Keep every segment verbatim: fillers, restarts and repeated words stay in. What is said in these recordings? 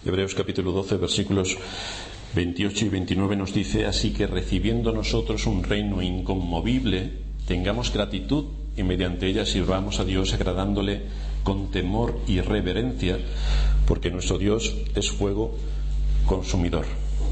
Hebreos capítulo doce, versículos veintiocho y veintinueve nos dice: así que recibiendo nosotros un reino inconmovible, tengamos gratitud y mediante ella sirvamos a Dios agradándole con temor y reverencia, porque nuestro Dios es fuego consumidor.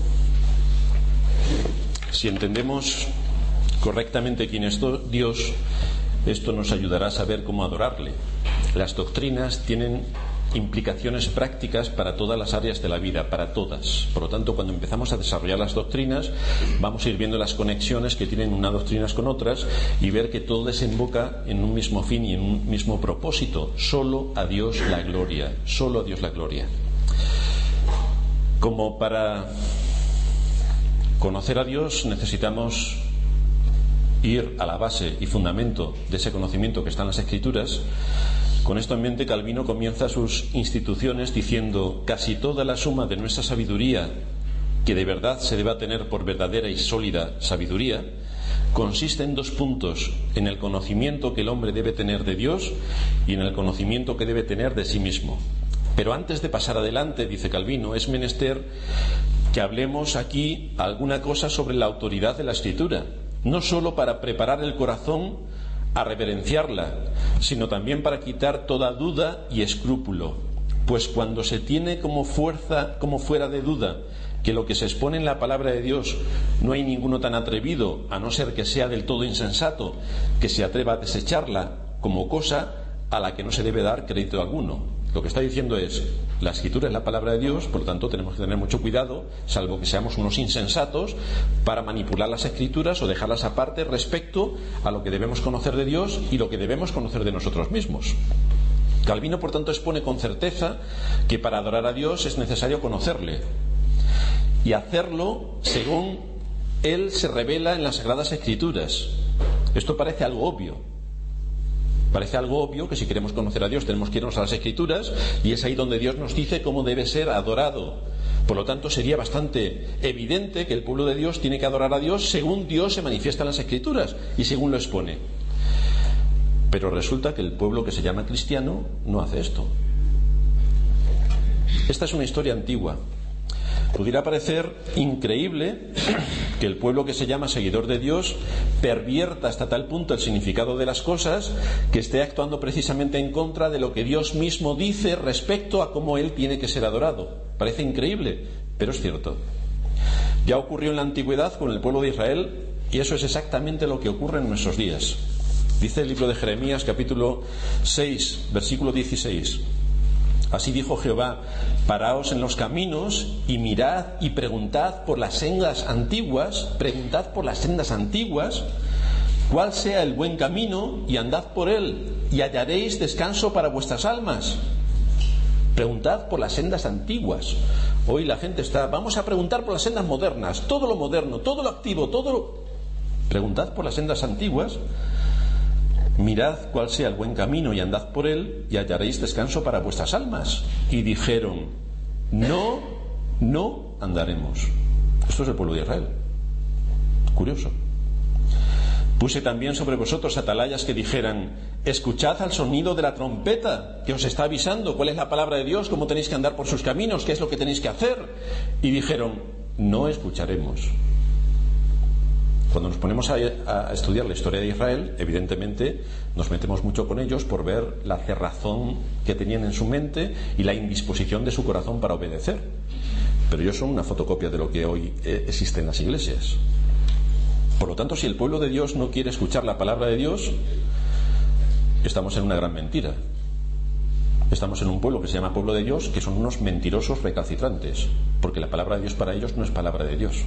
Si entendemos correctamente quién es Dios, esto nos ayudará a saber cómo adorarle. Las doctrinas tienen implicaciones prácticas para todas las áreas de la vida, para todas. Por lo tanto, cuando empezamos a desarrollar las doctrinas, vamos a ir viendo las conexiones que tienen unas doctrinas con otras y ver que todo desemboca en un mismo fin y en un mismo propósito. Solo a Dios la gloria, solo a Dios la gloria. Como para conocer a Dios necesitamos ir a la base y fundamento de ese conocimiento que está en las Escrituras. Con esto en mente, Calvino comienza sus instituciones diciendo: casi toda la suma de nuestra sabiduría, que de verdad se debe tener por verdadera y sólida sabiduría, consiste en dos puntos: en el conocimiento que el hombre debe tener de Dios y en el conocimiento que debe tener de sí mismo. Pero antes de pasar adelante, dice Calvino, es menester que hablemos aquí alguna cosa sobre la autoridad de la Escritura, no sólo para preparar el corazón a reverenciarla, sino también para quitar toda duda y escrúpulo, pues cuando se tiene como fuerza, como fuera de duda, que lo que se expone en la palabra de Dios no hay ninguno tan atrevido, a no ser que sea del todo insensato, que se atreva a desecharla como cosa a la que no se debe dar crédito alguno. Lo que está diciendo es: la Escritura es la palabra de Dios, por lo tanto tenemos que tener mucho cuidado, salvo que seamos unos insensatos, para manipular las Escrituras o dejarlas aparte respecto a lo que debemos conocer de Dios y lo que debemos conocer de nosotros mismos. Calvino, por tanto, expone con certeza que para adorar a Dios es necesario conocerle y hacerlo según Él se revela en las Sagradas Escrituras. Esto parece algo obvio. Parece algo obvio que si queremos conocer a Dios tenemos que irnos a las Escrituras, y es ahí donde Dios nos dice cómo debe ser adorado. Por lo tanto, sería bastante evidente que el pueblo de Dios tiene que adorar a Dios según Dios se manifiesta en las Escrituras y según lo expone. Pero resulta que el pueblo que se llama cristiano no hace esto. Esta es una historia antigua. Pudiera parecer increíble que el pueblo que se llama seguidor de Dios pervierta hasta tal punto el significado de las cosas que esté actuando precisamente en contra de lo que Dios mismo dice respecto a cómo Él tiene que ser adorado. Parece increíble, pero es cierto. Ya ocurrió en la antigüedad con el pueblo de Israel, y eso es exactamente lo que ocurre en nuestros días. Dice el libro de Jeremías, capítulo seis, versículo dieciséis: así dijo Jehová: paraos en los caminos y mirad y preguntad por las sendas antiguas, preguntad por las sendas antiguas, cuál sea el buen camino, y andad por él, y hallaréis descanso para vuestras almas. Preguntad por las sendas antiguas. Hoy la gente está: vamos a preguntar por las sendas modernas, todo lo moderno, todo lo activo, todo lo... Preguntad por las sendas antiguas. Mirad cuál sea el buen camino y andad por él, y hallaréis descanso para vuestras almas. Y dijeron: no, no andaremos. Esto es el pueblo de Israel. Curioso. Puse también sobre vosotros atalayas que dijeran: escuchad al sonido de la trompeta, que os está avisando cuál es la palabra de Dios, cómo tenéis que andar por sus caminos, qué es lo que tenéis que hacer. Y dijeron: no escucharemos. Cuando nos ponemos a, a estudiar la historia de Israel, evidentemente nos metemos mucho con ellos por ver la cerrazón que tenían en su mente y la indisposición de su corazón para obedecer. Pero ellos son una fotocopia de lo que hoy eh, existe en las iglesias. Por lo tanto, si el pueblo de Dios no quiere escuchar la palabra de Dios, estamos en una gran mentira. Estamos en un pueblo que se llama pueblo de Dios, que son unos mentirosos recalcitrantes, porque la palabra de Dios para ellos no es palabra de Dios.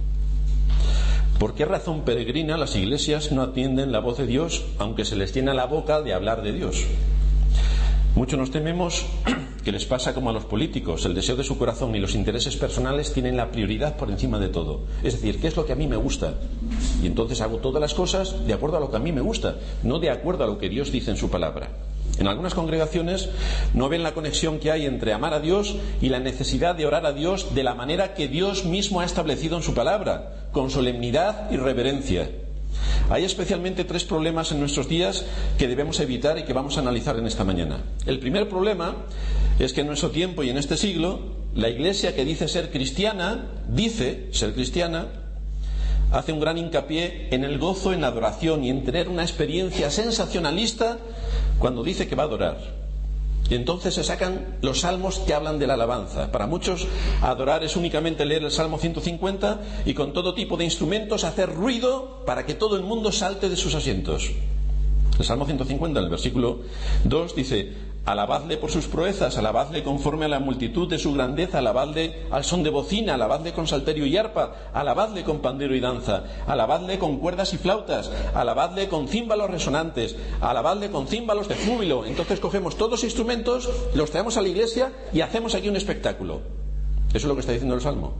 ¿Por qué razón peregrina las iglesias no atienden la voz de Dios, aunque se les llena la boca de hablar de Dios? Muchos nos tememos que les pasa como a los políticos: el deseo de su corazón y los intereses personales tienen la prioridad por encima de todo. Es decir, ¿qué es lo que a mí me gusta? Y entonces hago todas las cosas de acuerdo a lo que a mí me gusta, no de acuerdo a lo que Dios dice en su palabra. En algunas congregaciones no ven la conexión que hay entre amar a Dios y la necesidad de orar a Dios de la manera que Dios mismo ha establecido en su palabra, con solemnidad y reverencia. Hay especialmente tres problemas en nuestros días que debemos evitar y que vamos a analizar en esta mañana. El primer problema es que en nuestro tiempo y en este siglo la Iglesia que dice ser cristiana, dice ser cristiana, hace un gran hincapié en el gozo en la adoración y en tener una experiencia sensacionalista cuando dice que va a adorar. Y entonces se sacan los salmos que hablan de la alabanza. Para muchos, adorar es únicamente leer el Salmo ciento cincuenta y con todo tipo de instrumentos hacer ruido para que todo el mundo salte de sus asientos. El Salmo ciento cincuenta, en el versículo dos, dice: alabadle por sus proezas, alabadle conforme a la multitud de su grandeza, alabadle al son de bocina, alabadle con salterio y arpa, alabadle con pandero y danza, alabadle con cuerdas y flautas, alabadle con címbalos resonantes, alabadle con címbalos de júbilo. Entonces cogemos todos los instrumentos, los traemos a la iglesia y hacemos aquí un espectáculo. Eso es lo que está diciendo el Salmo.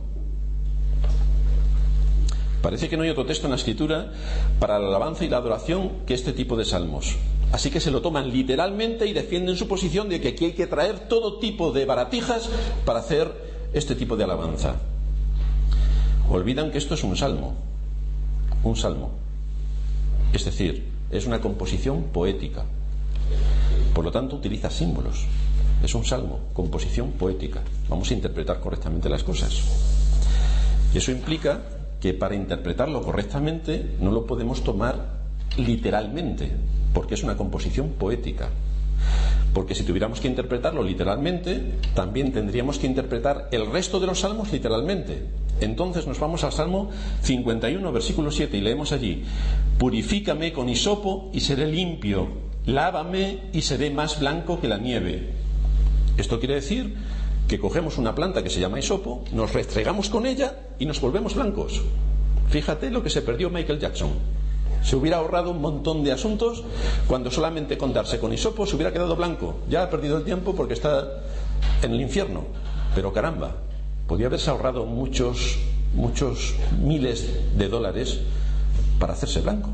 Parece que no hay otro texto en la Escritura para la alabanza y la adoración que este tipo de salmos. Así que se lo toman literalmente y defienden su posición de que aquí hay que traer todo tipo de baratijas para hacer este tipo de alabanza. Olvidan que esto es un salmo. Un salmo. Es decir, es una composición poética. Por lo tanto, utiliza símbolos. Es un salmo, composición poética. Vamos a interpretar correctamente las cosas. Y eso implica que para interpretarlo correctamente no lo podemos tomar literalmente, porque es una composición poética. Porque si tuviéramos que interpretarlo literalmente, también tendríamos que interpretar el resto de los salmos literalmente. Entonces nos vamos al Salmo cincuenta y uno, versículo siete, y leemos allí: purifícame con hisopo y seré limpio, lávame y seré más blanco que la nieve. Esto quiere decir que cogemos una planta que se llama hisopo, nos restregamos con ella y nos volvemos blancos. Fíjate lo que se perdió Michael Jackson. Se hubiera ahorrado un montón de asuntos cuando solamente con darse con hisopo se hubiera quedado blanco. Ya ha perdido el tiempo porque está en el infierno. Pero caramba, podía haberse ahorrado muchos, muchos miles de dólares para hacerse blanco.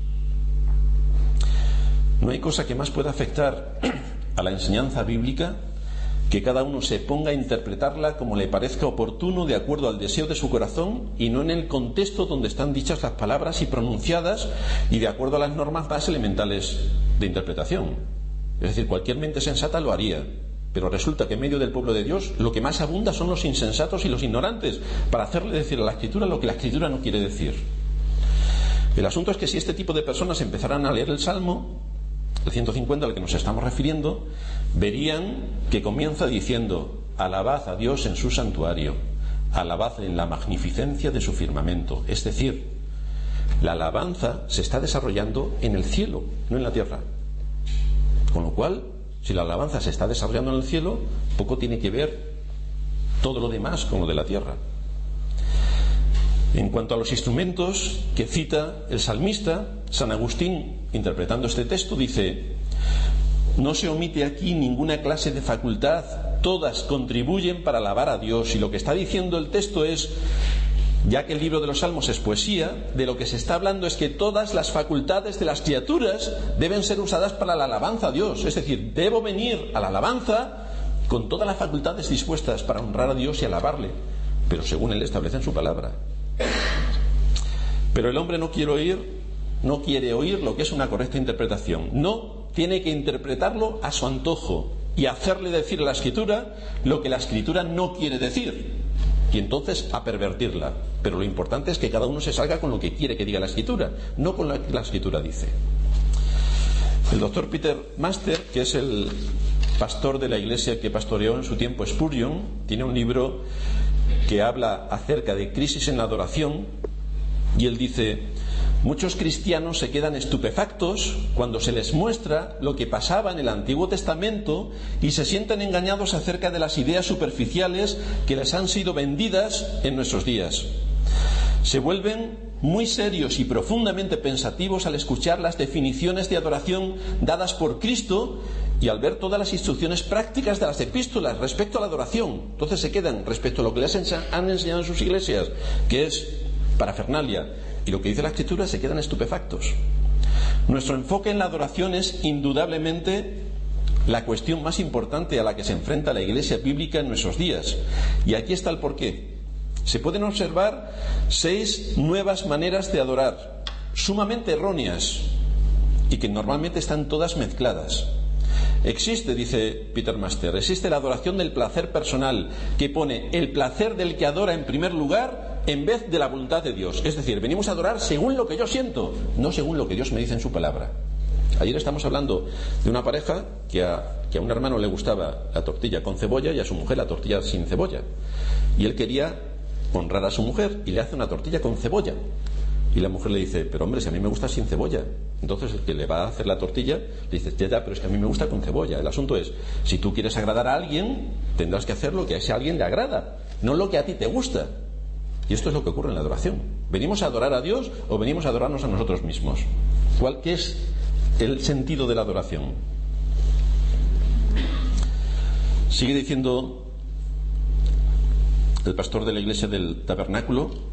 No hay cosa que más pueda afectar a la enseñanza bíblica que cada uno se ponga a interpretarla como le parezca oportuno, de acuerdo al deseo de su corazón, y no en el contexto donde están dichas las palabras y pronunciadas, y de acuerdo a las normas más elementales de interpretación. Es decir, cualquier mente sensata lo haría, pero resulta que en medio del pueblo de Dios lo que más abunda son los insensatos y los ignorantes, para hacerle decir a la Escritura lo que la Escritura no quiere decir. El asunto es que si este tipo de personas empezaran a leer el Salmo, el ciento cincuenta al que nos estamos refiriendo, verían que comienza diciendo: alabad a Dios en su santuario, alabad en la magnificencia de su firmamento. Es decir, la alabanza se está desarrollando en el cielo, no en la tierra. Con lo cual, si la alabanza se está desarrollando en el cielo, poco tiene que ver todo lo demás con lo de la tierra. En cuanto a los instrumentos que cita el salmista, San Agustín, interpretando este texto, dice: no se omite aquí ninguna clase de facultad, todas contribuyen para alabar a Dios. Y lo que está diciendo el texto es, ya que el libro de los Salmos es poesía, de lo que se está hablando es que todas las facultades de las criaturas deben ser usadas para la alabanza a Dios. Es decir, debo venir a la alabanza con todas las facultades dispuestas para honrar a Dios y alabarle, pero según Él establece en su palabra. Pero el hombre no quiere oír, no quiere oír lo que es una correcta interpretación. No, tiene que interpretarlo a su antojo y hacerle decir a la Escritura lo que la Escritura no quiere decir, y entonces a pervertirla. Pero lo importante es que cada uno se salga con lo que quiere que diga la Escritura, no con lo que la Escritura dice. El doctor Peter Master, que es el pastor de la iglesia que pastoreó en su tiempo Spurgeon, tiene un libro que habla acerca de crisis en la adoración, y él dice: muchos cristianos se quedan estupefactos cuando se les muestra lo que pasaba en el Antiguo Testamento y se sienten engañados acerca de las ideas superficiales que les han sido vendidas en nuestros días. Se vuelven muy serios y profundamente pensativos al escuchar las definiciones de adoración dadas por Cristo y al ver todas las instrucciones prácticas de las epístolas respecto a la adoración. Entonces se quedan respecto a lo que les han enseñado en sus iglesias, que es parafernalia, y lo que dice la Escritura, se quedan estupefactos. Nuestro enfoque en la adoración es indudablemente la cuestión más importante a la que se enfrenta la Iglesia bíblica en nuestros días, y aquí está el porqué. Se pueden observar seis nuevas maneras de adorar, sumamente erróneas, y que normalmente están todas mezcladas. Existe, dice Peter Master, existe la adoración del placer personal, que pone el placer del que adora en primer lugar en vez de la voluntad de Dios. Es decir, venimos a adorar según lo que yo siento, no según lo que Dios me dice en su palabra. Ayer estamos hablando de una pareja que a, que a un hermano le gustaba la tortilla con cebolla y a su mujer la tortilla sin cebolla. Y él quería honrar a su mujer y le hace una tortilla con cebolla. Y la mujer le dice, pero hombre, si a mí me gusta sin cebolla. Entonces el que le va a hacer la tortilla le dice, ya, ya, pero es que a mí me gusta con cebolla. El asunto es, si tú quieres agradar a alguien, tendrás que hacer lo que a ese alguien le agrada, no lo que a ti te gusta. Y esto es lo que ocurre en la adoración. ¿Venimos a adorar a Dios o venimos a adorarnos a nosotros mismos? ¿Cuál qué es el sentido de la adoración? Sigue diciendo el pastor de la iglesia del tabernáculo: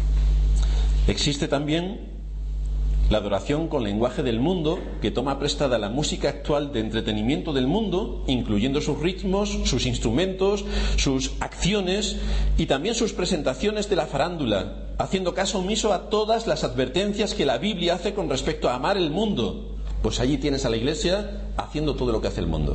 existe también la adoración con lenguaje del mundo, que toma prestada la música actual de entretenimiento del mundo, incluyendo sus ritmos, sus instrumentos, sus acciones y también sus presentaciones de la farándula, haciendo caso omiso a todas las advertencias que la Biblia hace con respecto a amar el mundo. Pues allí tienes a la iglesia haciendo todo lo que hace el mundo.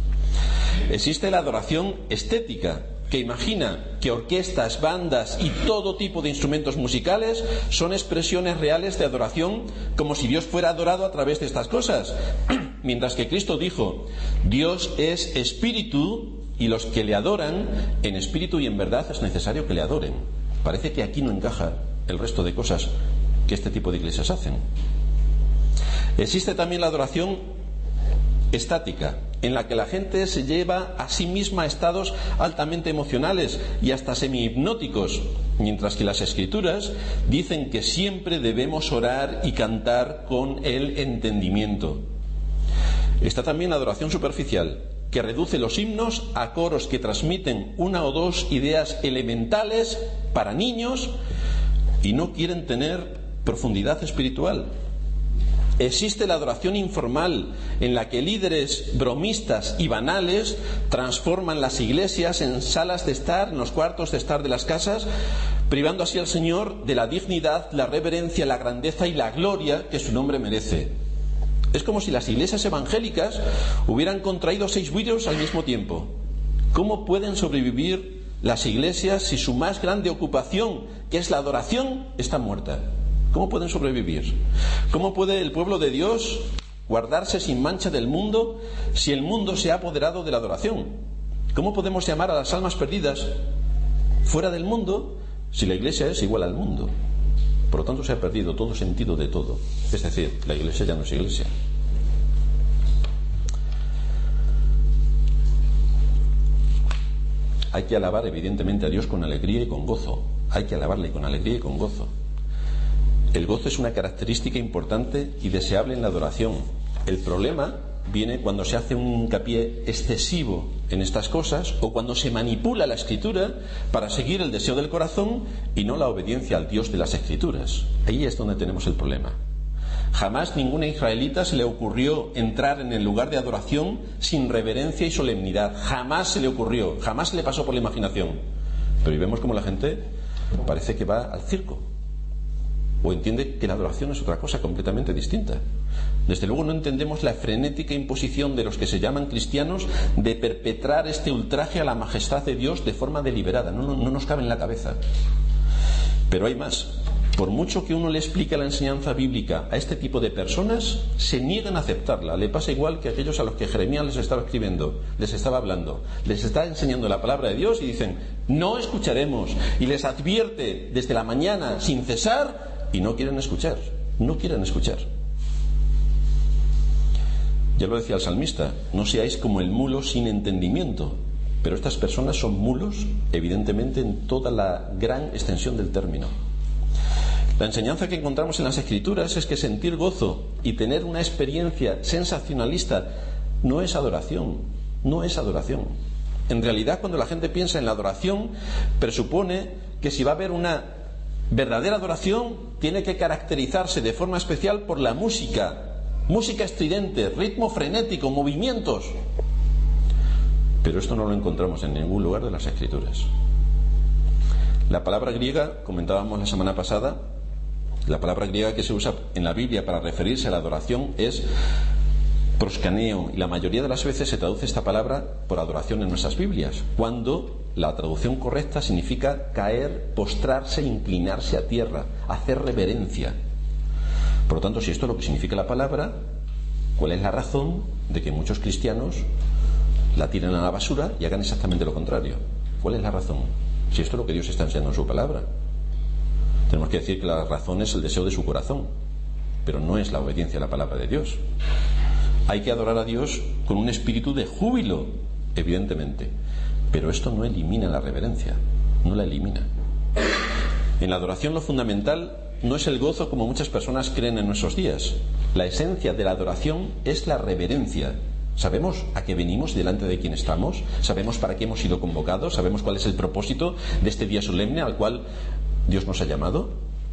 Existe la adoración estética, que imagina que orquestas, bandas y todo tipo de instrumentos musicales son expresiones reales de adoración, como si Dios fuera adorado a través de estas cosas. Mientras que Cristo dijo, Dios es espíritu y los que le adoran en espíritu y en verdad es necesario que le adoren. Parece que aquí no encaja el resto de cosas que este tipo de iglesias hacen. Existe también la adoración estática, en la que la gente se lleva a sí misma a estados altamente emocionales y hasta semi-hipnóticos, mientras que las Escrituras dicen que siempre debemos orar y cantar con el entendimiento. Está también la adoración superficial, que reduce los himnos a coros que transmiten una o dos ideas elementales para niños y no quieren tener profundidad espiritual. Existe la adoración informal, en la que líderes bromistas y banales transforman las iglesias en salas de estar, en los cuartos de estar de las casas, privando así al Señor de la dignidad, la reverencia, la grandeza y la gloria que su nombre merece. Es como si las iglesias evangélicas hubieran contraído seis virus al mismo tiempo. ¿Cómo pueden sobrevivir las iglesias si su más grande ocupación, que es la adoración, está muerta? ¿Cómo pueden sobrevivir? ¿Cómo puede el pueblo de Dios guardarse sin mancha del mundo si el mundo se ha apoderado de la adoración? ¿Cómo podemos llamar a las almas perdidas fuera del mundo si la iglesia es igual al mundo? Por lo tanto, se ha perdido todo sentido de todo. Es decir, la iglesia ya no es iglesia. Hay que alabar evidentemente a Dios con alegría y con gozo. Hay que alabarle con alegría y con gozo. El gozo es una característica importante y deseable en la adoración. El problema viene cuando se hace un hincapié excesivo en estas cosas o cuando se manipula la Escritura para seguir el deseo del corazón y no la obediencia al Dios de las Escrituras. Ahí es donde tenemos el problema. Jamás ninguna israelita se le ocurrió entrar en el lugar de adoración sin reverencia y solemnidad. Jamás se le ocurrió, jamás se le pasó por la imaginación. Pero y vemos como la gente parece que va al circo. O entiende que la adoración es otra cosa completamente distinta. Desde luego no entendemos la frenética imposición de los que se llaman cristianos de perpetrar este ultraje a la majestad de Dios de forma deliberada. No, no, no nos cabe en la cabeza. Pero hay más. Por mucho que uno le explique la enseñanza bíblica a este tipo de personas, se niegan a aceptarla. Le pasa igual que a aquellos a los que Jeremías les estaba escribiendo, les estaba hablando, les está enseñando la palabra de Dios y dicen, no escucharemos. Y les advierte desde la mañana sin cesar y no quieren escuchar, no quieren escuchar. Ya lo decía el salmista, no seáis como el mulo sin entendimiento. Pero estas personas son mulos, evidentemente, en toda la gran extensión del término. La enseñanza que encontramos en las Escrituras es que sentir gozo y tener una experiencia sensacionalista no es adoración, no es adoración. En realidad, cuando la gente piensa en la adoración, presupone que si va a haber una verdadera adoración, tiene que caracterizarse de forma especial por la música, música estridente, ritmo frenético, movimientos. Pero esto no lo encontramos en ningún lugar de las Escrituras. La palabra griega, comentábamos la semana pasada, la palabra griega que se usa en la Biblia para referirse a la adoración es proscaneo, y la mayoría de las veces se traduce esta palabra por adoración en nuestras Biblias, cuando la traducción correcta significa caer, postrarse, inclinarse a tierra, hacer reverencia. Por lo tanto, si esto es lo que significa la palabra, ¿cuál es la razón de que muchos cristianos la tiren a la basura y hagan exactamente lo contrario? ¿Cuál es la razón? Si esto es lo que Dios está enseñando en su palabra. Tenemos que decir que la razón es el deseo de su corazón, pero no es la obediencia a la palabra de Dios. Hay que adorar a Dios con un espíritu de júbilo, evidentemente, pero esto no elimina la reverencia, no la elimina. En la adoración lo fundamental no es el gozo como muchas personas creen en nuestros días. La esencia de la adoración es la reverencia. ¿Sabemos a qué venimos delante de quién estamos? ¿Sabemos para qué hemos sido convocados? ¿Sabemos cuál es el propósito de este día solemne al cual Dios nos ha llamado?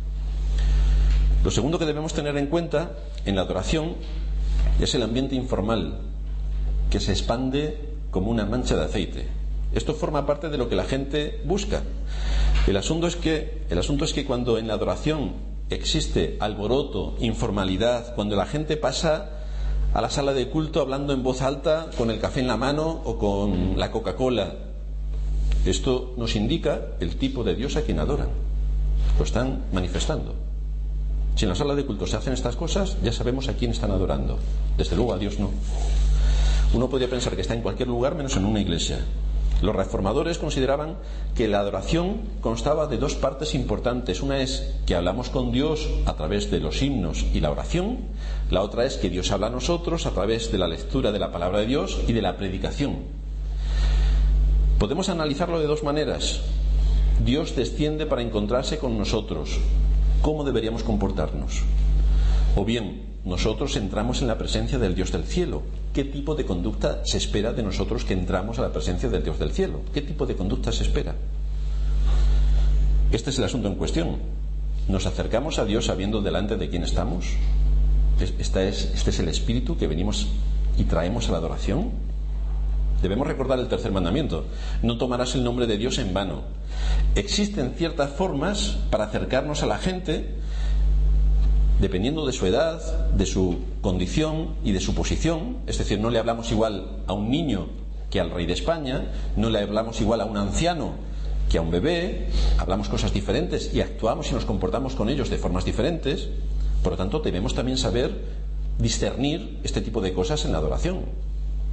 Lo segundo que debemos tener en cuenta en la adoración es el ambiente informal, que se expande como una mancha de aceite. Esto forma parte de lo que la gente busca. El asunto es que, el asunto es que cuando en la adoración existe alboroto, informalidad, cuando la gente pasa a la sala de culto hablando en voz alta, con el café en la mano o con la Coca-Cola, esto nos indica el tipo de Dios a quien adoran. Lo están manifestando. Si en la sala de culto se hacen estas cosas, ya sabemos a quién están adorando. Desde luego a Dios no. Uno podría pensar que está en cualquier lugar menos en una iglesia. Los reformadores consideraban que la adoración constaba de dos partes importantes. Una es que hablamos con Dios a través de los himnos y la oración. La otra es que Dios habla a nosotros a través de la lectura de la palabra de Dios y de la predicación. Podemos analizarlo de dos maneras. Dios desciende para encontrarse con nosotros. ¿Cómo deberíamos comportarnos? O bien, nosotros entramos en la presencia del Dios del cielo. ¿Qué tipo de conducta se espera de nosotros que entramos a la presencia del Dios del cielo? ¿Qué tipo de conducta se espera? Este es el asunto en cuestión. ¿Nos acercamos a Dios sabiendo delante de quién estamos? ¿Este es, este es el espíritu que venimos y traemos a la adoración? Debemos recordar el tercer mandamiento: no tomarás el nombre de Dios en vano. Existen ciertas formas para acercarnos a la gente dependiendo de su edad, de su condición y de su posición. Es decir, no le hablamos igual a un niño que al rey de España, no le hablamos igual a un anciano que a un bebé, hablamos cosas diferentes y actuamos y nos comportamos con ellos de formas diferentes. Por lo tanto, debemos también saber discernir este tipo de cosas en la adoración.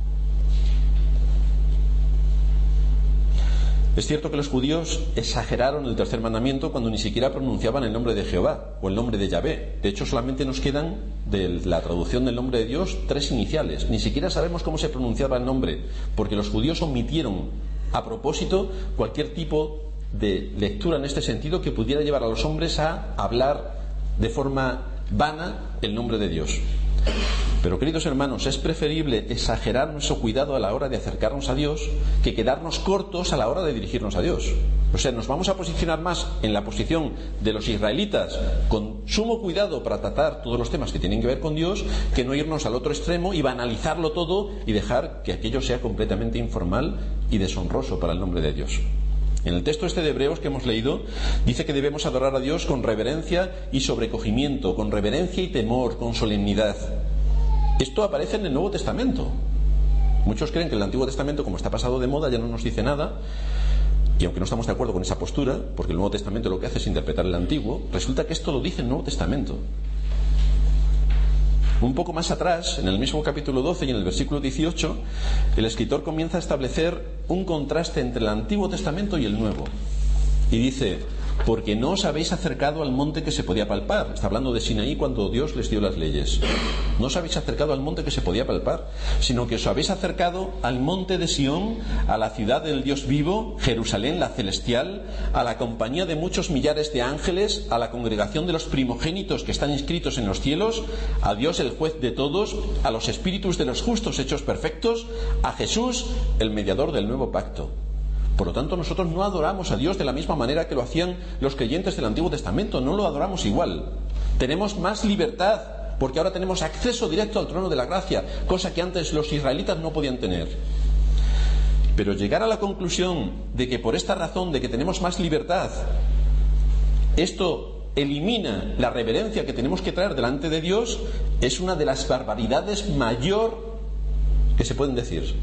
Es cierto que los judíos exageraron el tercer mandamiento cuando ni siquiera pronunciaban el nombre de Jehová o el nombre de Yahvé. De hecho, solamente nos quedan de la traducción del nombre de Dios tres iniciales. Ni siquiera sabemos cómo se pronunciaba el nombre, porque los judíos omitieron a propósito cualquier tipo de lectura en este sentido que pudiera llevar a los hombres a hablar de forma vana el nombre de Dios. Pero, queridos hermanos, es preferible exagerar nuestro cuidado a la hora de acercarnos a Dios que quedarnos cortos a la hora de dirigirnos a Dios. O sea, nos vamos a posicionar más en la posición de los israelitas, con sumo cuidado para tratar todos los temas que tienen que ver con Dios, que no irnos al otro extremo y banalizarlo todo y dejar que aquello sea completamente informal y deshonroso para el nombre de Dios. En el texto este de Hebreos que hemos leído, dice que debemos adorar a Dios con reverencia y sobrecogimiento, con reverencia y temor, con solemnidad. Esto aparece en el Nuevo Testamento. Muchos creen que el Antiguo Testamento, como está pasado de moda, ya no nos dice nada. Y aunque no estamos de acuerdo con esa postura, porque el Nuevo Testamento lo que hace es interpretar el Antiguo, resulta que esto lo dice el Nuevo Testamento. Un poco más atrás, en el mismo capítulo doce y en el versículo dieciocho, el escritor comienza a establecer un contraste entre el Antiguo Testamento y el Nuevo. Y dice: porque no os habéis acercado al monte que se podía palpar. Está hablando de Sinaí cuando Dios les dio las leyes. No os habéis acercado al monte que se podía palpar, sino que os habéis acercado al monte de Sión, a la ciudad del Dios vivo, Jerusalén la celestial, a la compañía de muchos millares de ángeles, a la congregación de los primogénitos que están inscritos en los cielos, a Dios el juez de todos, a los espíritus de los justos hechos perfectos, a Jesús el mediador del nuevo pacto. Por lo tanto, nosotros no adoramos a Dios de la misma manera que lo hacían los creyentes del Antiguo Testamento. No lo adoramos igual. Tenemos más libertad, porque ahora tenemos acceso directo al trono de la gracia, cosa que antes los israelitas no podían tener. Pero llegar a la conclusión de que por esta razón de que tenemos más libertad, esto elimina la reverencia que tenemos que traer delante de Dios, es una de las barbaridades mayor que se pueden decir.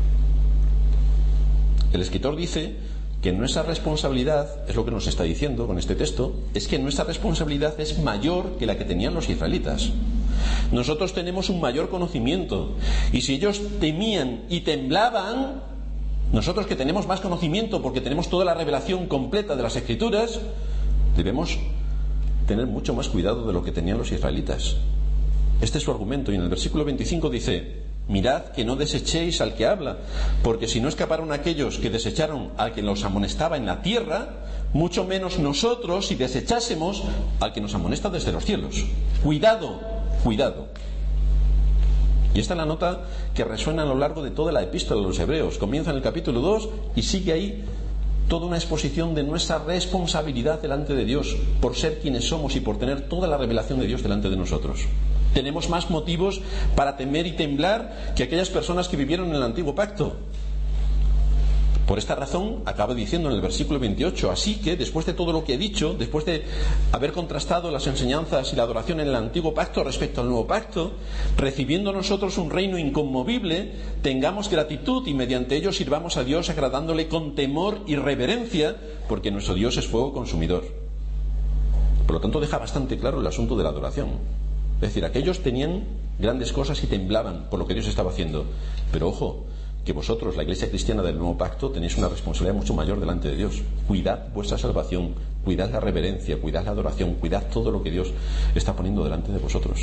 El escritor dice que nuestra responsabilidad, es lo que nos está diciendo con este texto, es que nuestra responsabilidad es mayor que la que tenían los israelitas. Nosotros tenemos un mayor conocimiento, y si ellos temían y temblaban, nosotros que tenemos más conocimiento porque tenemos toda la revelación completa de las Escrituras, debemos tener mucho más cuidado de lo que tenían los israelitas. Este es su argumento, y en el versículo veinticinco dice: mirad que no desechéis al que habla, porque si no escaparon aquellos que desecharon al que los amonestaba en la tierra, mucho menos nosotros si desechásemos al que nos amonesta desde los cielos. Cuidado, cuidado. Y esta es la nota que resuena a lo largo de toda la epístola de los Hebreos. Comienza en el capítulo dos y sigue ahí toda una exposición de nuestra responsabilidad delante de Dios por ser quienes somos y por tener toda la revelación de Dios delante de nosotros. Tenemos más motivos para temer y temblar que aquellas personas que vivieron en el antiguo pacto. Por esta razón, acaba diciendo en el versículo veintiocho: así que, después de todo lo que he dicho, después de haber contrastado las enseñanzas y la adoración en el antiguo pacto respecto al nuevo pacto, recibiendo nosotros un reino inconmovible, tengamos gratitud y mediante ello sirvamos a Dios agradándole con temor y reverencia, porque nuestro Dios es fuego consumidor. Por lo tanto, deja bastante claro el asunto de la adoración. Es decir, aquellos tenían grandes cosas y temblaban por lo que Dios estaba haciendo. Pero ojo, que vosotros, la Iglesia cristiana del nuevo pacto, tenéis una responsabilidad mucho mayor delante de Dios. Cuidad vuestra salvación, cuidad la reverencia, cuidad la adoración, cuidad todo lo que Dios está poniendo delante de vosotros.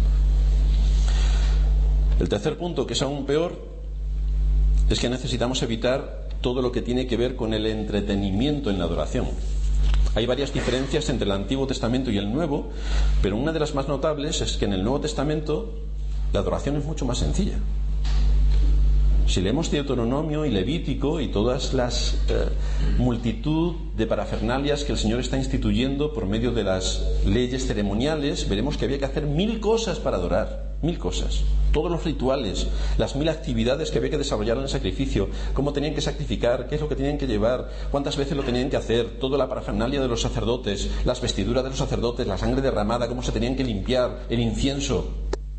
El tercer punto, que es aún peor, es que necesitamos evitar todo lo que tiene que ver con el entretenimiento en la adoración. Hay varias diferencias entre el Antiguo Testamento y el Nuevo, pero una de las más notables es que en el Nuevo Testamento la adoración es mucho más sencilla. Si leemos Deuteronomio y Levítico y todas las eh, multitud de parafernalias que el Señor está instituyendo por medio de las leyes ceremoniales, veremos que había que hacer mil cosas para adorar, mil cosas. Todos los rituales, las mil actividades que había que desarrollar en el sacrificio, cómo tenían que sacrificar, qué es lo que tenían que llevar, cuántas veces lo tenían que hacer, toda la parafernalia de los sacerdotes, las vestiduras de los sacerdotes, la sangre derramada, cómo se tenían que limpiar, el incienso.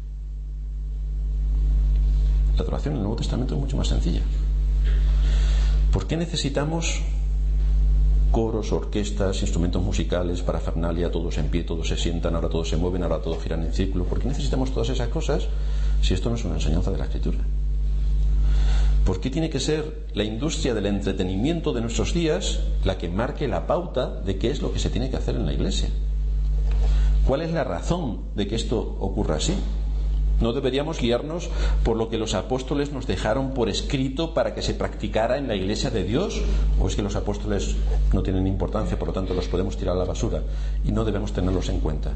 La adoración en el Nuevo Testamento es mucho más sencilla. ¿Por qué necesitamos coros, orquestas, instrumentos musicales, parafernalia, todos en pie, todos se sientan, ahora todos se mueven, ahora todos giran en círculo? ¿Por qué necesitamos todas esas cosas si esto no es una enseñanza de la Escritura? ¿Por qué tiene que ser la industria del entretenimiento de nuestros días la que marque la pauta de qué es lo que se tiene que hacer en la Iglesia? ¿Cuál es la razón de que esto ocurra así? ¿No deberíamos guiarnos por lo que los apóstoles nos dejaron por escrito para que se practicara en la Iglesia de Dios? ¿O es que los apóstoles no tienen importancia, por lo tanto los podemos tirar a la basura y no debemos tenerlos en cuenta?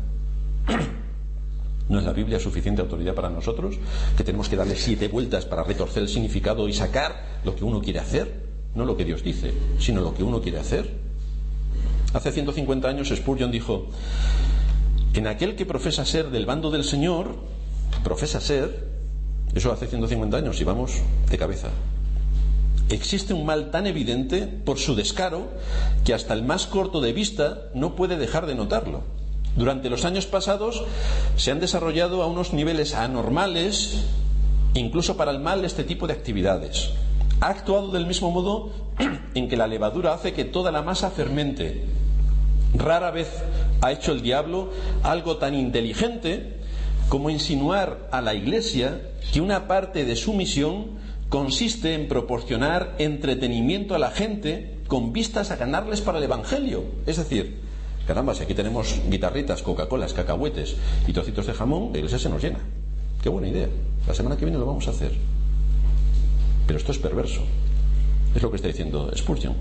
¿No es la Biblia suficiente autoridad para nosotros, que tenemos que darle siete vueltas para retorcer el significado y sacar lo que uno quiere hacer? No lo que Dios dice, sino lo que uno quiere hacer. Hace ciento cincuenta años Spurgeon dijo: en aquel que profesa ser del bando del Señor, profesa ser, eso hace ciento cincuenta años y vamos de cabeza, existe un mal tan evidente por su descaro que hasta el más corto de vista no puede dejar de notarlo. Durante los años pasados se han desarrollado a unos niveles anormales, incluso para el mal, este tipo de actividades. Ha actuado del mismo modo en que la levadura hace que toda la masa fermente. Rara vez ha hecho el diablo algo tan inteligente como insinuar a la Iglesia que una parte de su misión consiste en proporcionar entretenimiento a la gente con vistas a ganarles para el Evangelio. Es decir, caramba, si aquí tenemos guitarritas, Coca-Colas, cacahuetes y trocitos de jamón, la Iglesia se nos llena. Qué buena idea. La semana que viene lo vamos a hacer. Pero esto es perverso. Es lo que está diciendo Spurgeon.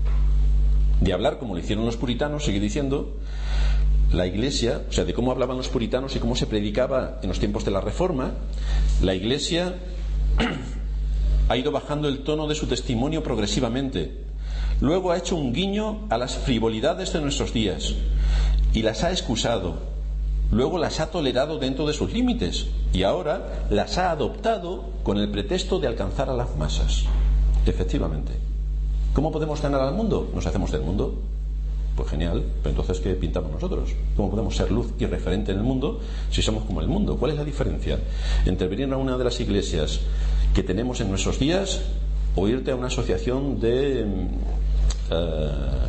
De hablar como lo hicieron los puritanos, sigue diciendo, la Iglesia, o sea, de cómo hablaban los puritanos y cómo se predicaba en los tiempos de la Reforma, la Iglesia ha ido bajando el tono de su testimonio progresivamente. Luego ha hecho un guiño a las frivolidades de nuestros días y las ha excusado. Luego las ha tolerado dentro de sus límites y ahora las ha adoptado con el pretexto de alcanzar a las masas. Efectivamente. ¿Cómo podemos ganar al mundo? Nos hacemos del mundo. Pues genial, pero entonces ¿qué pintamos nosotros? ¿Cómo podemos ser luz y referente en el mundo si somos como el mundo? ¿Cuál es la diferencia entre venir a una de las iglesias que tenemos en nuestros días o irte a una asociación de uh,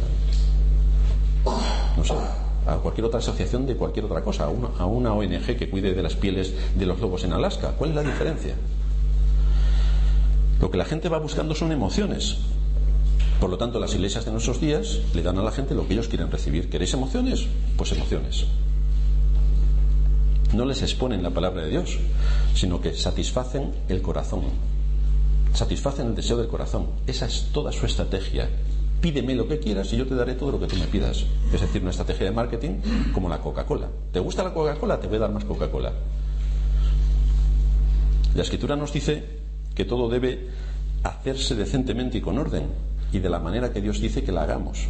no sé, a cualquier otra asociación de cualquier otra cosa, a una, a una O N G que cuide de las pieles de los lobos en Alaska? ¿Cuál es la diferencia? Lo que la gente va buscando son emociones. Por lo tanto, las iglesias de nuestros días le dan a la gente lo que ellos quieren recibir. ¿Queréis emociones? Pues emociones. No les exponen la palabra de Dios, sino que satisfacen el corazón. Satisfacen el deseo del corazón. Esa es toda su estrategia. Pídeme lo que quieras y yo te daré todo lo que tú me pidas. Es decir, una estrategia de marketing como la Coca-Cola. ¿Te gusta la Coca-Cola? Te voy a dar más Coca-Cola. La Escritura nos dice que todo debe hacerse decentemente y con orden, y de la manera que Dios dice que la hagamos.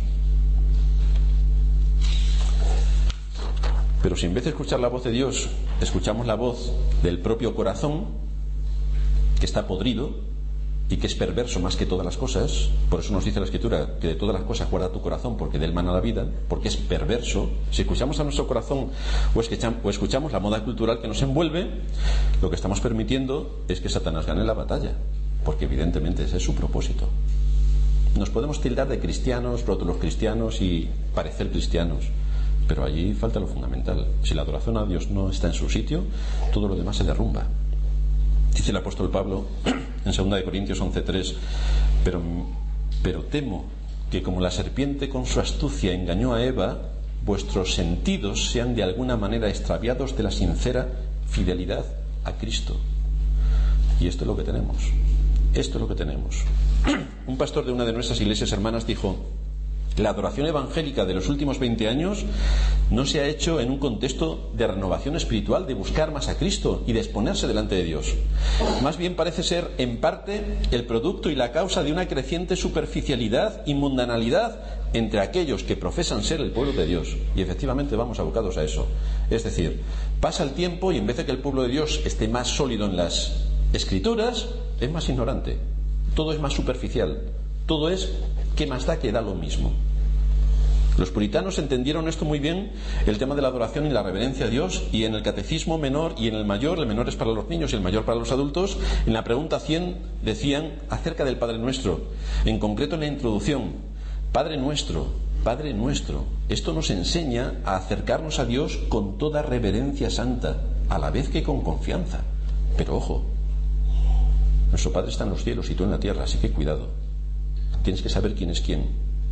Pero si en vez de escuchar la voz de Dios escuchamos la voz del propio corazón, que está podrido y que es perverso más que todas las cosas, por eso nos dice la Escritura que de todas las cosas guarda tu corazón, porque de él mana la vida, porque es perverso. Si escuchamos a nuestro corazón o escuchamos, o escuchamos la moda cultural que nos envuelve, lo que estamos permitiendo es que Satanás gane la batalla, porque evidentemente ese es su propósito. Nos podemos tildar de cristianos, rótulos cristianos y parecer cristianos, pero allí falta lo fundamental. Si la adoración a Dios no está en su sitio, todo lo demás se derrumba. Dice el apóstol Pablo en segunda de Corintios once tres, pero, pero temo que como la serpiente con su astucia engañó a Eva, vuestros sentidos sean de alguna manera extraviados de la sincera fidelidad a Cristo. Y esto es lo que tenemos. Esto es lo que tenemos. Un pastor de una de nuestras iglesias hermanas dijo: la adoración evangélica de los últimos veinte años no se ha hecho en un contexto de renovación espiritual, de buscar más a Cristo y de exponerse delante de Dios. Más bien parece ser, en parte, el producto y la causa de una creciente superficialidad y mundanalidad entre aquellos que profesan ser el pueblo de Dios. Y efectivamente vamos abocados a eso. Es decir, pasa el tiempo y en vez de que el pueblo de Dios esté más sólido en las Escrituras, es más ignorante. Todo es más superficial. Todo es que más da que da lo mismo. Los puritanos entendieron esto muy bien, el tema de la adoración y la reverencia a Dios, y en el catecismo menor y en el mayor, el menor es para los niños y el mayor para los adultos, en la pregunta cien decían acerca del Padre Nuestro, en concreto en la introducción: Padre Nuestro, Padre Nuestro. Esto nos enseña a acercarnos a Dios con toda reverencia santa, a la vez que con confianza. Pero ojo, nuestro Padre está en los cielos y tú en la tierra, así que cuidado. Tienes que saber quién es quién.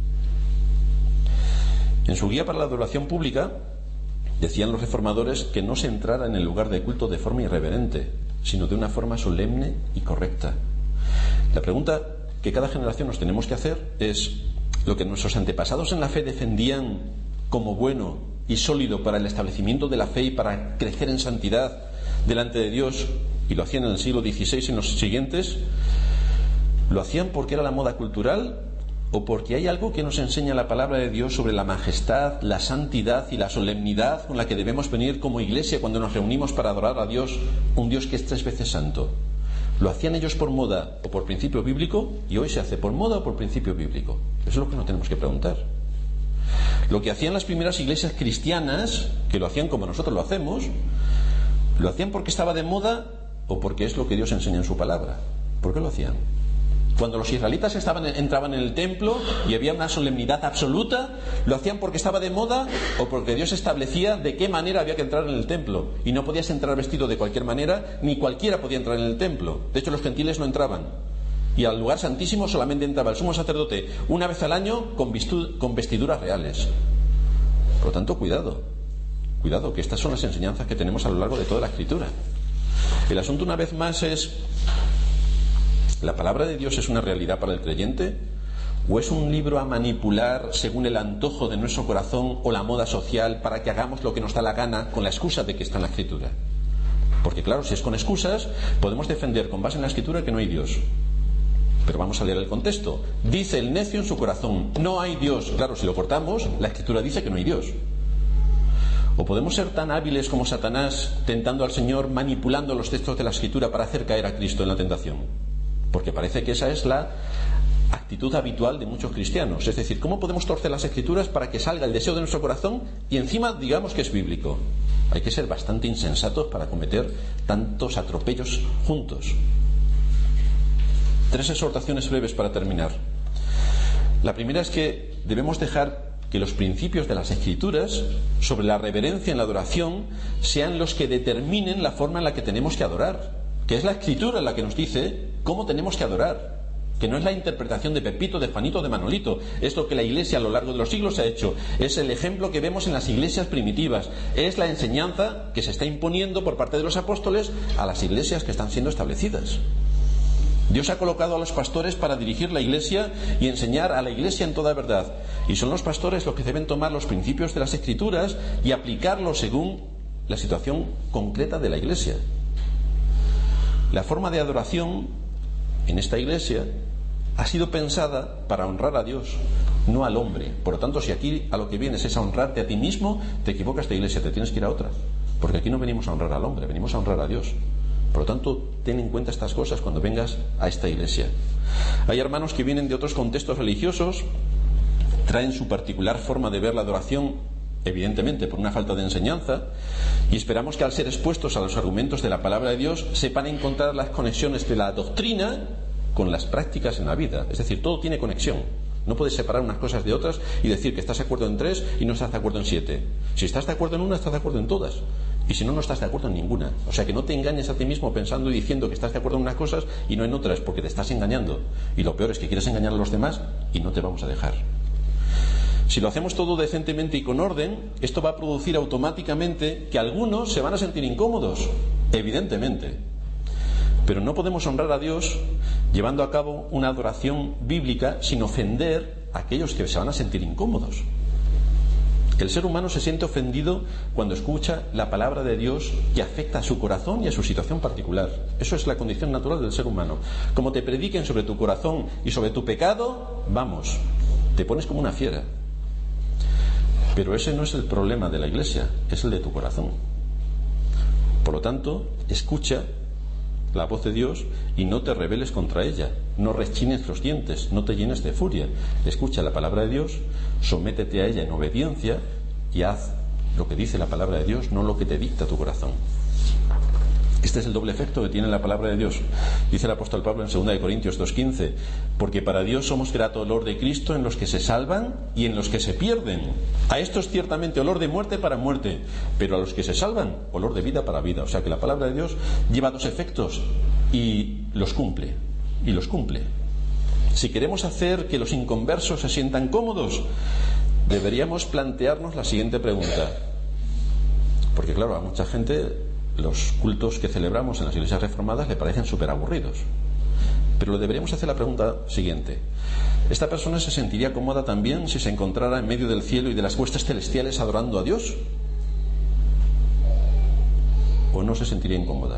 En su guía para la adoración pública decían los reformadores que no se entrara en el lugar de culto de forma irreverente, sino de una forma solemne y correcta. La pregunta que cada generación nos tenemos que hacer es: ¿lo que nuestros antepasados en la fe defendían como bueno y sólido para el establecimiento de la fe y para crecer en santidad delante de Dios, y lo hacían en el siglo dieciséis y en los siguientes, lo hacían porque era la moda cultural o porque hay algo que nos enseña la palabra de Dios sobre la majestad, la santidad y la solemnidad con la que debemos venir como iglesia cuando nos reunimos para adorar a Dios, un Dios que es tres veces santo? ¿Lo hacían ellos por moda o por principio bíblico? Y hoy se hace por moda o por principio bíblico. Eso es lo que nos tenemos que preguntar. Lo que hacían las primeras iglesias cristianas, que lo hacían como nosotros lo hacemos, ¿lo hacían porque estaba de moda o porque es lo que Dios enseña en su palabra? ¿Por qué lo hacían? Cuando los israelitas estaban, entraban en el templo y había una solemnidad absoluta, ¿lo hacían porque estaba de moda o porque Dios establecía de qué manera había que entrar en el templo? Y no podías entrar vestido de cualquier manera, ni cualquiera podía entrar en el templo. De hecho, los gentiles no entraban. Y al lugar santísimo solamente entraba el sumo sacerdote una vez al año con, vistu- con vestiduras reales. Por lo tanto, cuidado. Cuidado, que estas son las enseñanzas que tenemos a lo largo de toda la Escritura. El asunto, una vez más, es: ¿la palabra de Dios es una realidad para el creyente? ¿O es un libro a manipular según el antojo de nuestro corazón o la moda social para que hagamos lo que nos da la gana con la excusa de que está en la Escritura? Porque claro, si es con excusas, podemos defender con base en la Escritura que no hay Dios. Pero vamos a leer el contexto. Dice el necio en su corazón: no hay Dios. Claro, si lo cortamos, la Escritura dice que no hay Dios. ¿O podemos ser tan hábiles como Satanás tentando al Señor, manipulando los textos de la Escritura para hacer caer a Cristo en la tentación? Porque parece que esa es la actitud habitual de muchos cristianos. Es decir, ¿cómo podemos torcer las Escrituras para que salga el deseo de nuestro corazón y encima digamos que es bíblico? Hay que ser bastante insensatos para cometer tantos atropellos juntos. Tres exhortaciones breves para terminar. La primera es que debemos dejar que los principios de las Escrituras sobre la reverencia en la adoración sean los que determinen la forma en la que tenemos que adorar, que es la Escritura la que nos dice cómo tenemos que adorar, que no es la interpretación de Pepito, de Juanito, de Manolito. Es lo que la Iglesia a lo largo de los siglos ha hecho, es el ejemplo que vemos en las iglesias primitivas, es la enseñanza que se está imponiendo por parte de los apóstoles a las iglesias que están siendo establecidas. Dios ha colocado a los pastores para dirigir la iglesia y enseñar a la iglesia en toda verdad, y son los pastores los que deben tomar los principios de las Escrituras y aplicarlos según la situación concreta de la iglesia. La forma de adoración en esta iglesia ha sido pensada para honrar a Dios, no al hombre. Por lo tanto, si aquí a lo que vienes es a honrarte a ti mismo, te equivocas de iglesia, te tienes que ir a otra, porque aquí no venimos a honrar al hombre, venimos a honrar a Dios. Por lo tanto, ten en cuenta estas cosas cuando vengas a esta iglesia. Hay hermanos que vienen de otros contextos religiosos, traen su particular forma de ver la adoración, evidentemente por una falta de enseñanza, y esperamos que al ser expuestos a los argumentos de la palabra de Dios sepan encontrar las conexiones de la doctrina con las prácticas en la vida. Es decir, todo tiene conexión. No puedes separar unas cosas de otras y decir que estás de acuerdo en tres y no estás de acuerdo en siete. Si estás de acuerdo en una, estás de acuerdo en todas. Y si no, no estás de acuerdo en ninguna. O sea, que no te engañes a ti mismo pensando y diciendo que estás de acuerdo en unas cosas y no en otras, porque te estás engañando. Y lo peor es que quieres engañar a los demás y no te vamos a dejar. Si lo hacemos todo decentemente y con orden, esto va a producir automáticamente que algunos se van a sentir incómodos, evidentemente. Pero no podemos honrar a Dios llevando a cabo una adoración bíblica sin ofender a aquellos que se van a sentir incómodos. El ser humano se siente ofendido cuando escucha la palabra de Dios que afecta a su corazón y a su situación particular. Eso es la condición natural del ser humano. Como te prediquen sobre tu corazón y sobre tu pecado, vamos, te pones como una fiera. Pero ese no es el problema de la iglesia, es el de tu corazón. Por lo tanto, escucha la voz de Dios y no te rebeles contra ella, no rechines los dientes, no te llenes de furia. Escucha la palabra de Dios, sométete a ella en obediencia y haz lo que dice la palabra de Dios, no lo que te dicta tu corazón. Este es el doble efecto que tiene la palabra de Dios. Dice el apóstol Pablo en segunda de Corintios dos quince: porque para Dios somos grato olor de Cristo en los que se salvan y en los que se pierden. A estos ciertamente olor de muerte para muerte, pero a los que se salvan, olor de vida para vida. O sea que la palabra de Dios lleva dos efectos y los cumple, y los cumple. Si queremos hacer que los inconversos se sientan cómodos, deberíamos plantearnos la siguiente pregunta. Porque claro, a mucha gente los cultos que celebramos en las iglesias reformadas le parecen súper aburridos. Pero deberíamos hacer la pregunta siguiente: ¿esta persona se sentiría cómoda también si se encontrara en medio del cielo y de las huestes celestiales adorando a Dios? ¿O no se sentiría incómoda?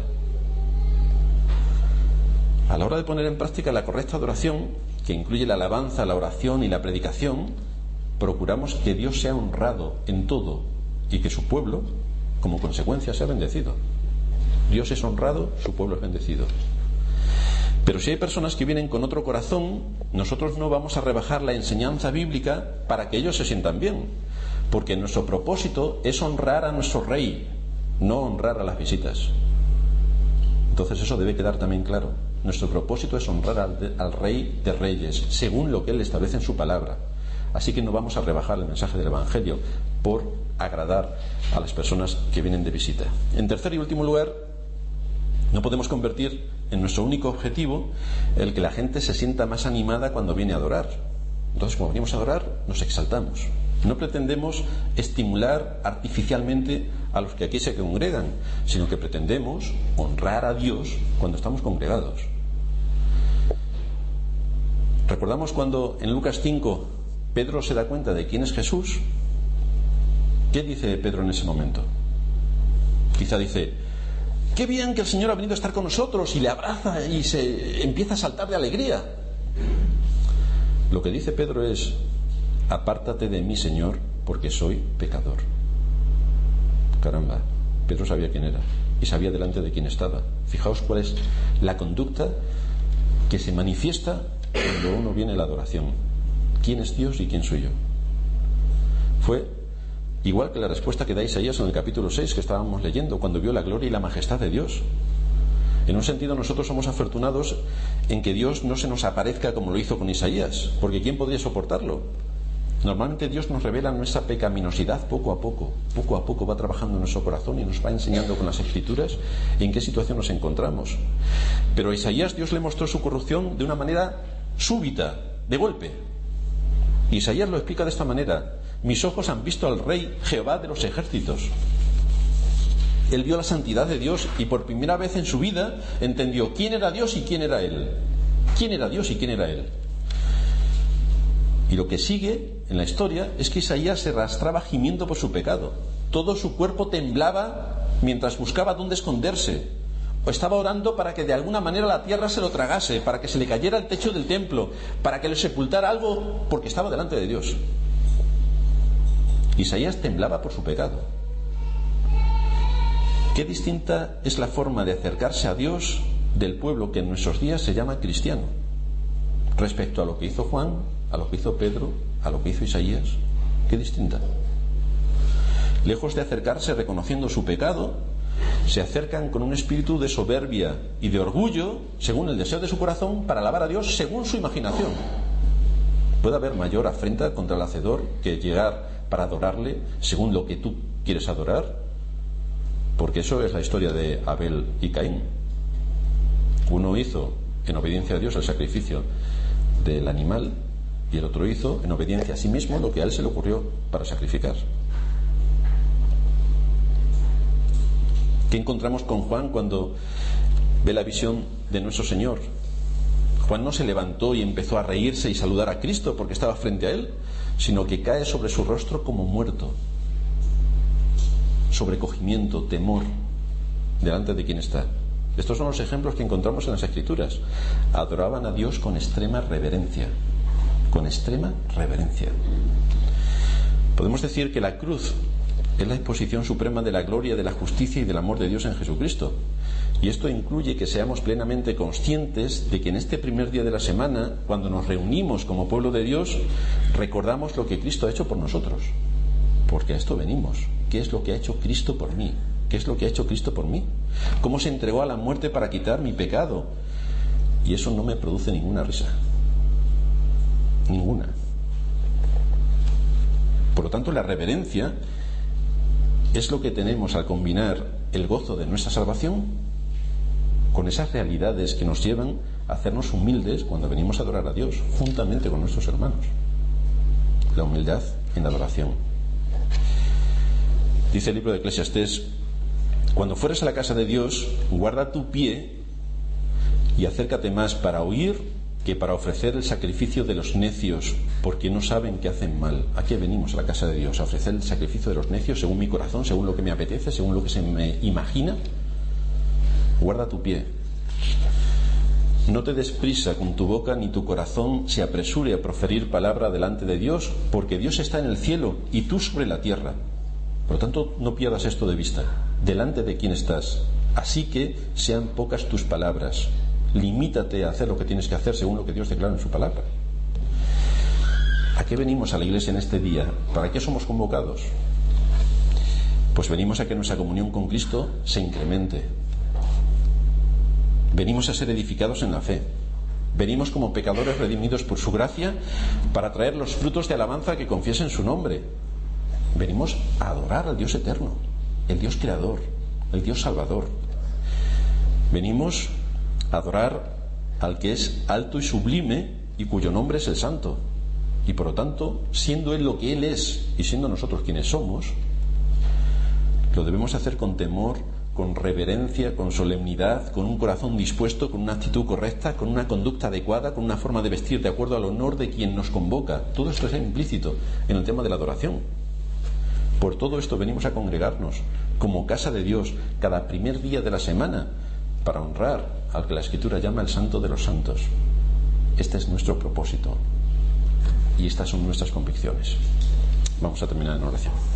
A la hora de poner en práctica la correcta adoración, que incluye la alabanza, la oración y la predicación, procuramos que Dios sea honrado en todo y que su pueblo, como consecuencia, sea bendecido. Dios es honrado, su pueblo es bendecido. Pero si hay personas que vienen con otro corazón, nosotros no vamos a rebajar la enseñanza bíblica para que ellos se sientan bien, porque nuestro propósito es honrar a nuestro rey, no honrar a las visitas. Entonces eso debe quedar también claro. Nuestro propósito es honrar al, al rey de reyes, según lo que él establece en su palabra. Así que no vamos a rebajar el mensaje del Evangelio por agradar a las personas que vienen de visita. En tercer y último lugar, no podemos convertir en nuestro único objetivo el que la gente se sienta más animada cuando viene a adorar. Entonces, como venimos a adorar, nos exaltamos. No pretendemos estimular artificialmente a los que aquí se congregan, sino que pretendemos honrar a Dios cuando estamos congregados. ¿Recordamos cuando en Lucas cinco Pedro se da cuenta de quién es Jesús? ¿Qué dice Pedro en ese momento? Quizá dice: qué bien que el Señor ha venido a estar con nosotros, y le abraza y se empieza a saltar de alegría. Lo que dice Pedro es: apártate de mí, Señor, porque soy pecador. Caramba, Pedro sabía quién era y sabía delante de quién estaba. Fijaos cuál es la conducta que se manifiesta cuando uno viene a la adoración. ¿Quién es Dios y quién soy yo? Fue igual que la respuesta que da Isaías en el capítulo seis que estábamos leyendo, cuando vio la gloria y la majestad de Dios. En un sentido, nosotros somos afortunados en que Dios no se nos aparezca como lo hizo con Isaías, porque ¿quién podría soportarlo? Normalmente Dios nos revela nuestra pecaminosidad poco a poco, poco a poco va trabajando en nuestro corazón y nos va enseñando con las Escrituras en qué situación nos encontramos. Pero a Isaías Dios le mostró su corrupción de una manera súbita, de golpe. Isaías lo explica de esta manera: mis ojos han visto al Rey Jehová de los ejércitos. Él vio la santidad de Dios y por primera vez en su vida entendió quién era Dios y quién era Él. ¿Quién era Dios y quién era Él? Y lo que sigue en la historia es que Isaías se arrastraba gimiendo por su pecado. Todo su cuerpo temblaba mientras buscaba dónde esconderse. O estaba orando para que de alguna manera la tierra se lo tragase, para que se le cayera el techo del templo, para que le sepultara algo, porque estaba delante de Dios. Isaías temblaba por su pecado. Qué distinta es la forma de acercarse a Dios del pueblo que en nuestros días se llama cristiano, respecto a lo que hizo Juan, a lo que hizo Pedro, a lo que hizo Isaías. Qué distinta. Lejos de acercarse reconociendo su pecado, se acercan con un espíritu de soberbia y de orgullo, según el deseo de su corazón, para alabar a Dios según su imaginación. ¿Puede haber mayor afrenta contra el hacedor que llegar para adorarle según lo que tú quieres adorar? Porque eso es la historia de Abel y Caín. Uno hizo en obediencia a Dios el sacrificio del animal y el otro hizo en obediencia a sí mismo lo que a él se le ocurrió para sacrificar. ¿Qué encontramos con Juan cuando ve la visión de nuestro Señor? Juan no se levantó y empezó a reírse y saludar a Cristo porque estaba frente a él, sino que cae sobre su rostro como muerto. Sobrecogimiento, temor delante de quien está. Estos son los ejemplos que encontramos en las Escrituras. Adoraban a Dios con extrema reverencia, con extrema reverencia. Podemos decir que la cruz es la exposición suprema de la gloria, de la justicia y del amor de Dios en Jesucristo. Y esto incluye que seamos plenamente conscientes de que en este primer día de la semana, cuando nos reunimos como pueblo de Dios, recordamos lo que Cristo ha hecho por nosotros. Porque a esto venimos. ¿Qué es lo que ha hecho Cristo por mí? ¿Qué es lo que ha hecho Cristo por mí? ¿Cómo se entregó a la muerte para quitar mi pecado? Y eso no me produce ninguna risa. Ninguna. Por lo tanto, la reverencia es lo que tenemos al combinar el gozo de nuestra salvación con esas realidades que nos llevan a hacernos humildes cuando venimos a adorar a Dios, juntamente con nuestros hermanos. La humildad en la adoración. Dice el libro de Eclesiastés: cuando fueres a la casa de Dios, guarda tu pie y acércate más para oír que para ofrecer el sacrificio de los necios, porque no saben que hacen mal. ¿A qué venimos a la casa de Dios? ¿A ofrecer el sacrificio de los necios según mi corazón, según lo que me apetece, según lo que se me imagina? Guarda tu pie. No te des prisa con tu boca, ni tu corazón se apresure a proferir palabra delante de Dios, porque Dios está en el cielo y tú sobre la tierra. Por lo tanto, no pierdas esto de vista. Delante de quién estás. Así que sean pocas tus palabras. Limítate a hacer lo que tienes que hacer según lo que Dios declara en su palabra. ¿A qué venimos a la iglesia en este día? ¿Para qué somos convocados? Pues venimos a que nuestra comunión con Cristo se incremente. Venimos a ser edificados en la fe. Venimos como pecadores redimidos por su gracia para traer los frutos de alabanza que confiesen su nombre. Venimos a adorar al Dios eterno, el Dios creador, el Dios salvador. Venimos a adorar al que es alto y sublime y cuyo nombre es el Santo. Y por lo tanto, siendo Él lo que Él es y siendo nosotros quienes somos, lo debemos hacer con temor, con reverencia, con solemnidad, con un corazón dispuesto, con una actitud correcta, con una conducta adecuada, con una forma de vestir de acuerdo al honor de quien nos convoca. Todo esto está implícito en el tema de la adoración. Por todo esto venimos a congregarnos como casa de Dios cada primer día de la semana para honrar al que la Escritura llama el Santo de los Santos. Este es nuestro propósito y estas son nuestras convicciones. Vamos a terminar en oración.